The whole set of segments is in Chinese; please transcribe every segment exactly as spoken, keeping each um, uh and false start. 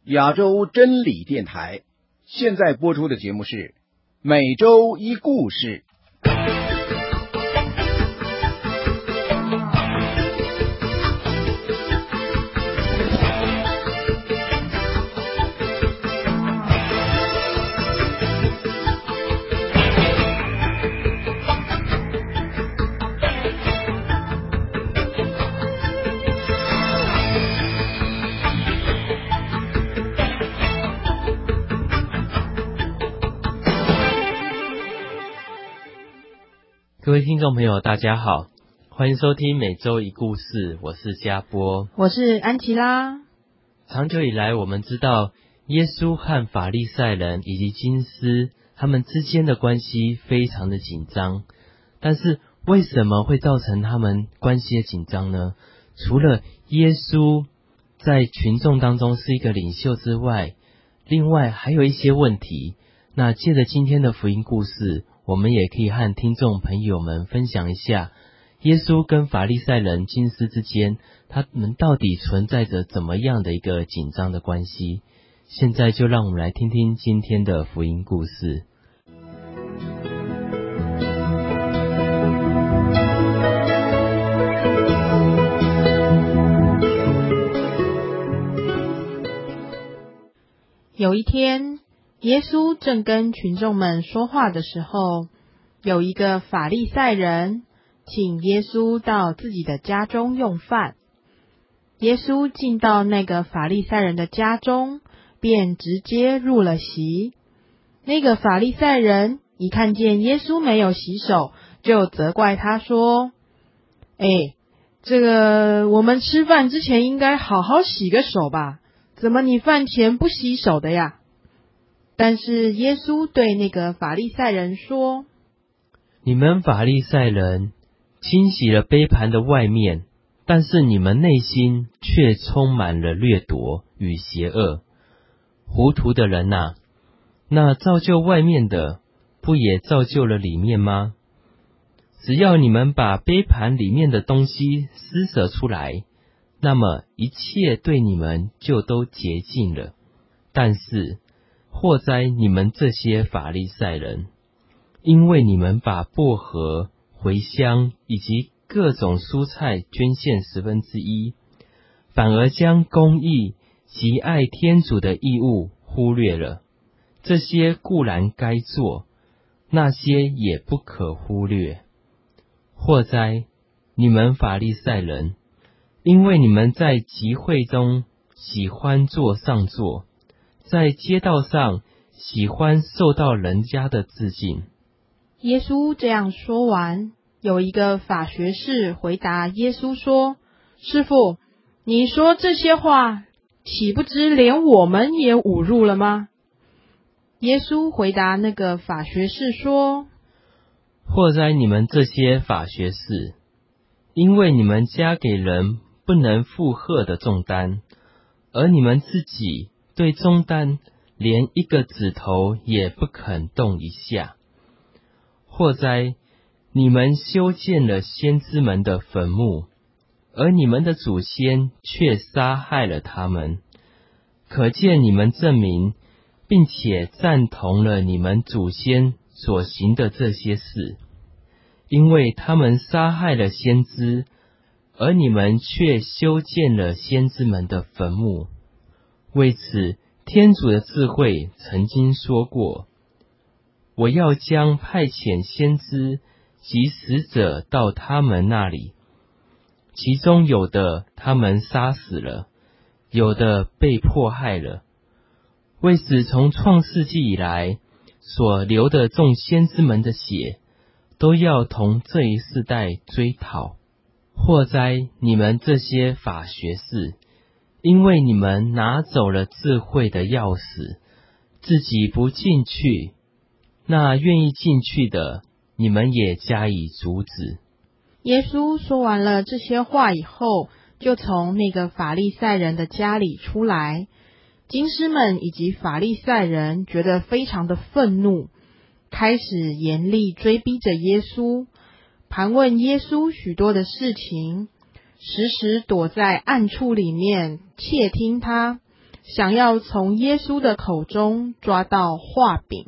亚洲真理电台，现在播出的节目是每周一故事。 各位听众朋友大家好，欢迎收听每周一故事，我是嘉波， 我是安琪拉。 长久以来我们知道耶稣和法利赛人以及经师他们之间的关系非常的紧张，但是为什么会造成他们关系的紧张呢？除了耶稣在群众当中是一个领袖之外，另外还有一些问题。那借着今天的福音故事，我们也可以和听众朋友们分享一下耶稣跟法利赛人经师之间，他们到底存在着怎么样的一个紧张的关系。现在就让我们来听听今天的福音故事。 有一天，耶稣正跟群众们说话的时候，有一个法利赛人请耶稣到自己的家中用饭。耶稣进到那个法利赛人的家中，便直接入了席。那个法利赛人一看见耶稣没有洗手，就责怪他说：哎，这个我们吃饭之前应该好好洗个手吧，怎么你饭前不洗手的呀？但是耶稣对那个法利赛人说： 你们法利赛人清洗了杯盘的外面，但是你们内心却充满了掠夺与邪恶。糊涂的人啊，那造就外面的，不也造就了里面吗？只要你们把杯盘里面的东西施舍出来，那么一切对你们就都洁净了。但是祸哉你们这些法利赛人，因为你们把薄荷、茴香以及各种蔬菜捐献十分之一，反而将公义及爱天主的义务忽略了。这些固然该做，那些也不可忽略。祸哉你们法利赛人，因为你们在集会中喜欢坐上座，在街道上喜欢受到人家的致敬。 耶稣这样说完，有一个法学士回答耶稣说：师父，你说这些话，岂不知连我们也侮辱了吗？耶稣回答那个法学士说： 祸哉你们这些法学士，因为你们加给人不能负荷的重担，而你们自己对重担连一个指头也不肯动一下。祸哉你们修建了先知们的坟墓，而你们的祖先却杀害了他们。可见你们证明并且赞同了你们祖先所行的这些事，因为他们杀害了先知，而你们却修建了先知们的坟墓。为此，天主的智慧曾经说过：我要将派遣先知及使者到他们那里，其中有的他们杀死了，有的被迫害了。为此，从创世纪以来所流的众先知们的血，都要同这一世代追讨。祸哉你们这些法学士，因为你们拿走了智慧的钥匙，自己不进去，那愿意进去的，你们也加以阻止。 耶稣说完了这些话以后，就从那个法利赛人的家里出来。经师们以及法利赛人觉得非常的愤怒，开始严厉追逼着耶稣，盘问耶稣许多的事情，时时躲在暗处里面窃听他， 想要从耶稣的口中抓到话柄。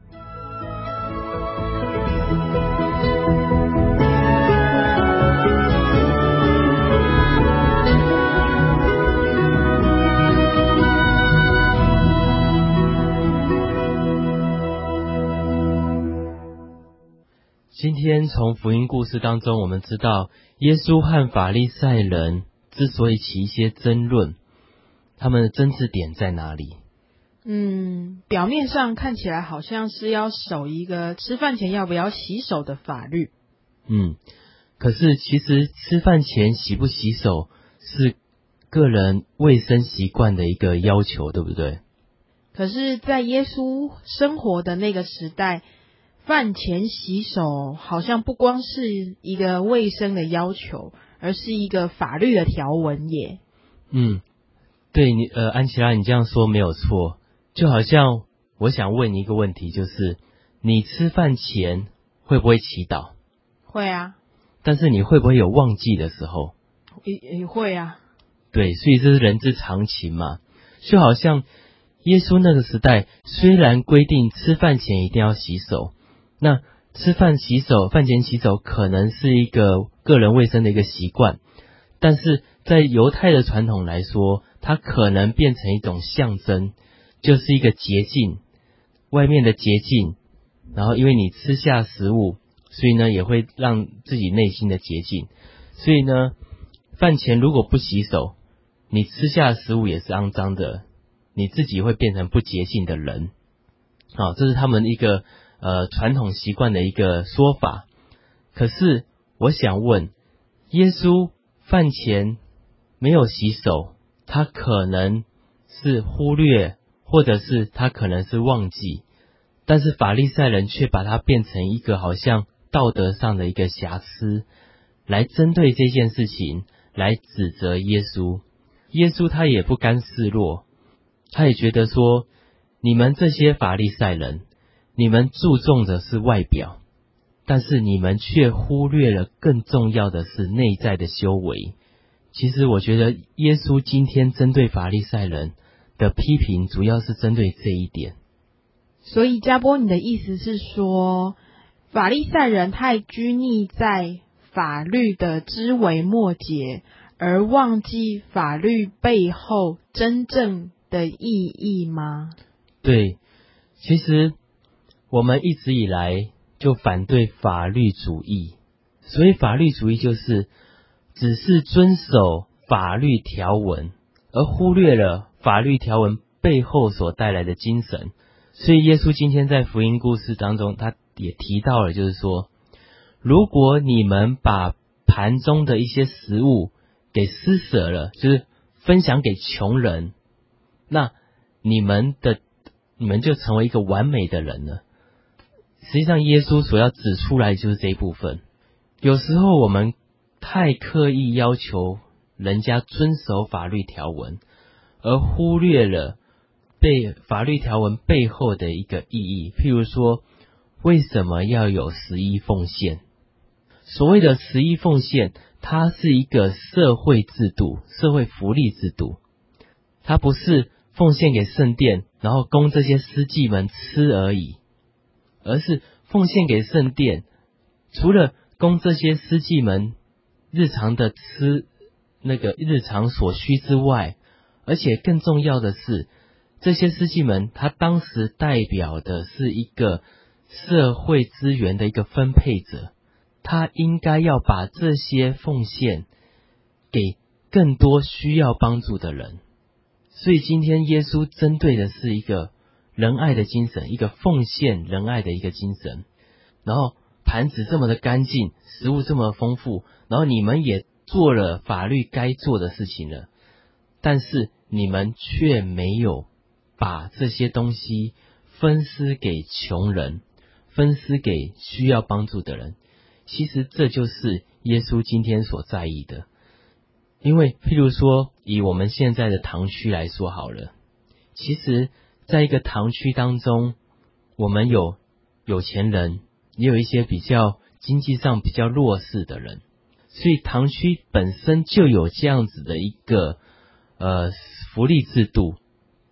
今天从福音故事当中，我们知道耶稣和法利赛人之所以起一些争论，他们的争执点在哪里？ 嗯，表面上看起来好像是要守一个吃饭前要不要洗手的法律。 嗯，可是其实吃饭前洗不洗手是个人卫生习惯的一个要求，对不对？ 可是在耶稣生活的那个时代，饭前洗手好像不光是一个卫生的要求，而是一个法律的条文耶。 嗯，对你呃，安琪拉，你这样说没有错。就好像我想问你一个问题，就是你吃饭前会不会祈祷？ 会啊。 但是你会不会有忘记的时候？ 也也会啊。 对，所以这是人之常情嘛。就好像耶稣那个时代，虽然规定吃饭前一定要洗手，那吃饭洗手，饭前洗手可能是一个个人卫生的一个习惯，但是在犹太的传统来说，它可能变成一种象征，就是一个洁净，外面的洁净，然后因为你吃下食物，所以呢也会让自己内心的洁净，所以呢饭前如果不洗手，你吃下的食物也是肮脏的，你自己会变成不洁净的人。好，这是他们一个呃传统习惯的一个说法。可是我想问，耶稣饭前没有洗手，他可能是忽略，或者是他可能是忘记，但是法利赛人却把它变成一个好像道德上的一个瑕疵，来针对这件事情来指责耶稣。耶稣他也不甘示弱，他也觉得说，你们这些法利赛人，你们注重的是外表，但是你们却忽略了更重要的是内在的修为。其实我觉得耶稣今天针对法利赛人的批评，主要是针对这一点。 所以嘉波，你的意思是说，法利赛人太拘泥在法律的枝微末节，而忘记法律背后真正的意义吗？ 对，其实我们一直以来就反对法律主义，所以法律主义就是只是遵守法律条文，而忽略了法律条文背后所带来的精神。所以耶稣今天在福音故事当中，他也提到了，就是说，如果你们把盘中的一些食物给施舍了，就是分享给穷人，那你们的你们就成为一个完美的人了。实际上耶稣所要指出来的就是这一部分。有时候我们太刻意要求人家遵守法律条文，而忽略了被法律条文背后的一个意义。譬如说，为什么要有十一奉献？所谓的十一奉献，它是一个社会制度，社会福利制度，它不是奉献给圣殿，然后供这些司祭们吃而已，而是奉献给圣殿，除了供这些司祭们日常的吃那个日常所需之外，而且更重要的是，这些司祭们他当时代表的是一个社会资源的一个分配者，他应该要把这些奉献给更多需要帮助的人。所以今天耶稣针对的是一个仁爱的精神，一个奉献仁爱的一个精神。然后盘子这么的干净，食物这么丰富，然后你们也做了法律该做的事情了，但是你们却没有把这些东西分施给穷人，分施给需要帮助的人。其实这就是耶稣今天所在意的。因为譬如说，以我们现在的堂区来说好了，其实在一个堂区当中，我们有有钱人，也有一些比较经济上比较弱势的人，所以堂区本身就有这样子的一个呃福利制度，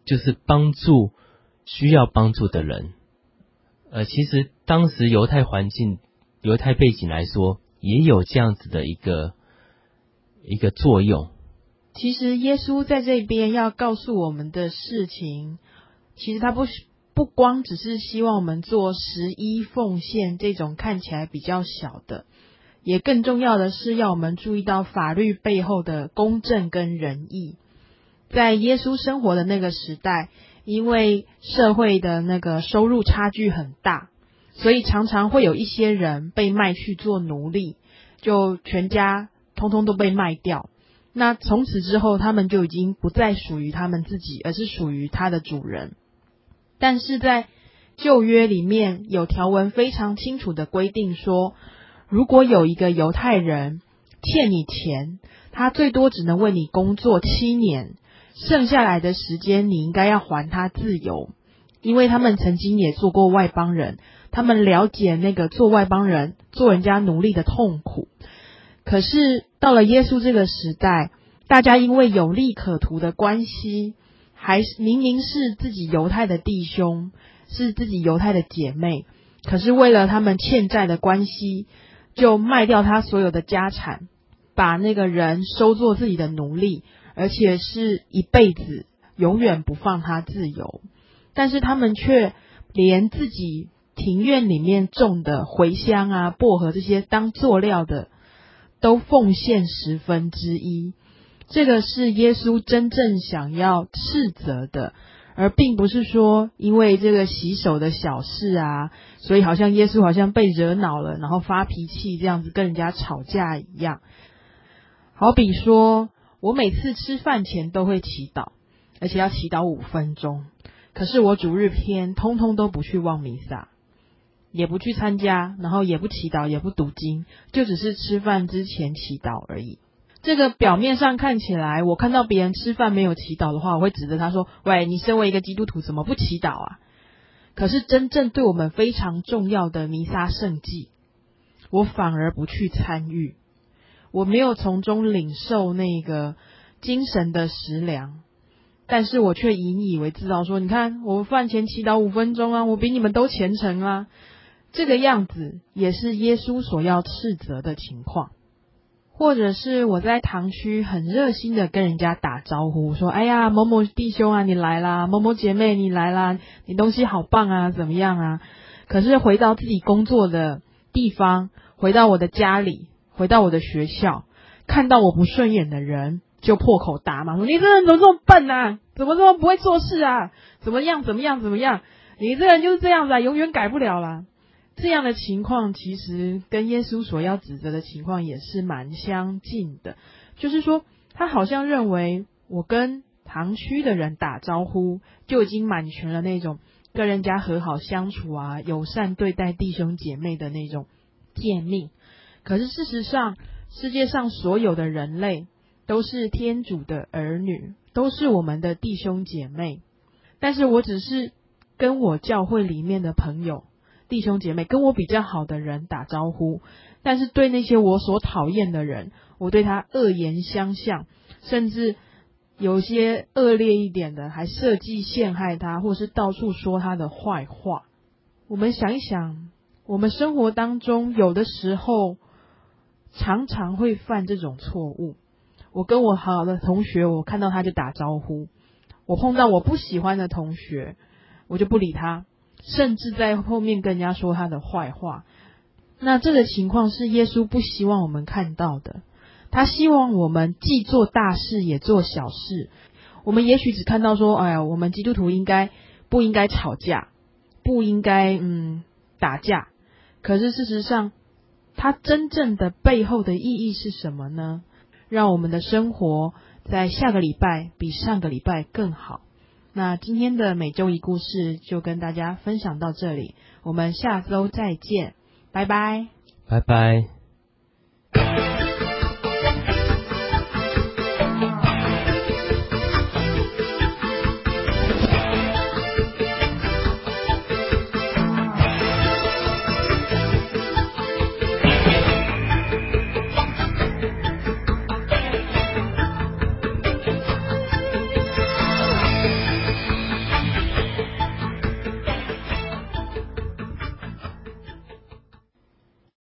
就是帮助需要帮助的人。呃，其实当时犹太环境、犹太背景来说，也有这样子的一个一个作用。 其实耶稣在这边要告诉我们的事情，其实他不不光只是希望我们做十一奉献这种看起来比较小的，也更重要的是要我们注意到法律背后的公正跟仁义。在耶稣生活的那个时代，因为社会的那个收入差距很大，所以常常会有一些人被卖去做奴隶，就全家通通都被卖掉。那从此之后，他们就已经不再属于他们自己，而是属于他的主人。但是在旧约里面有条文非常清楚的规定说，如果有一个犹太人欠你钱，他最多只能为你工作七年，剩下来的时间你应该要还他自由。因为他们曾经也做过外邦人，他们了解那个做外邦人做人家奴隶的痛苦。可是到了耶稣这个时代，大家因为有利可图的关系，还是明明是自己犹太的弟兄，是自己犹太的姐妹，可是为了他们欠债的关系，就卖掉他所有的家产，把那个人收作自己的奴隶，而且是一辈子永远不放他自由。但是他们却连自己庭院里面种的茴香啊、薄荷这些当作料的都奉献十分之一。这个是耶稣真正想要斥责的，而并不是说因为这个洗手的小事啊，所以好像耶稣好像被惹恼了，然后发脾气这样子跟人家吵架一样。好比说，我每次吃饭前都会祈祷，而且要祈祷五分钟，可是我主日篇通通都不去望弥撒，也不去参加，然后也不祈祷，也不读经，就只是吃饭之前祈祷而已。这个表面上看起来，我看到别人吃饭没有祈祷的话，我会指责他说，喂，你身为一个基督徒怎么不祈祷啊？可是真正对我们非常重要的弥撒圣祭，我反而不去参与，我没有从中领受那个精神的食粮，但是我却引以为自豪说，你看我饭前祈祷五分钟啊，我比你们都虔诚啊。这个样子也是耶稣所要斥责的情况。或者是我在堂区很热心的跟人家打招呼，说，哎呀，某某弟兄啊，你来啦，某某姐妹你来啦，你东西好棒啊，怎么样啊？可是回到自己工作的地方，回到我的家里，回到我的学校，看到我不顺眼的人，就破口大骂，说，你这个人怎么这么笨啊？怎么这么不会做事啊？怎么样怎么样怎么样？你这个人就是这样子啊，永远改不了啦。这样的情况其实跟耶稣所要指责的情况也是蛮相近的，就是说他好像认为我跟堂区的人打招呼就已经满全了那种跟人家和好相处啊、友善对待弟兄姐妹的那种诫命。可是事实上，世界上所有的人类都是天主的儿女，都是我们的弟兄姐妹，但是我只是跟我教会里面的朋友弟兄姐妹跟我比较好的人打招呼，但是对那些我所讨厌的人，我对他恶言相向，甚至有些恶劣一点的还设计陷害他，或是到处说他的坏话。我们想一想，我们生活当中有的时候常常会犯这种错误。我跟我好的同学，我看到他就打招呼，我碰到我不喜欢的同学，我就不理他，甚至在后面跟人家说他的坏话。那这个情况是耶稣不希望我们看到的，他希望我们既做大事也做小事。我们也许只看到说，哎呀，我们基督徒应该不应该吵架，不应该嗯打架，可是事实上它真正的背后的意义是什么呢？让我们的生活在下个礼拜比上个礼拜更好。那今天的每周一故事就跟大家分享到这里，我们下周再见，拜拜， 拜拜。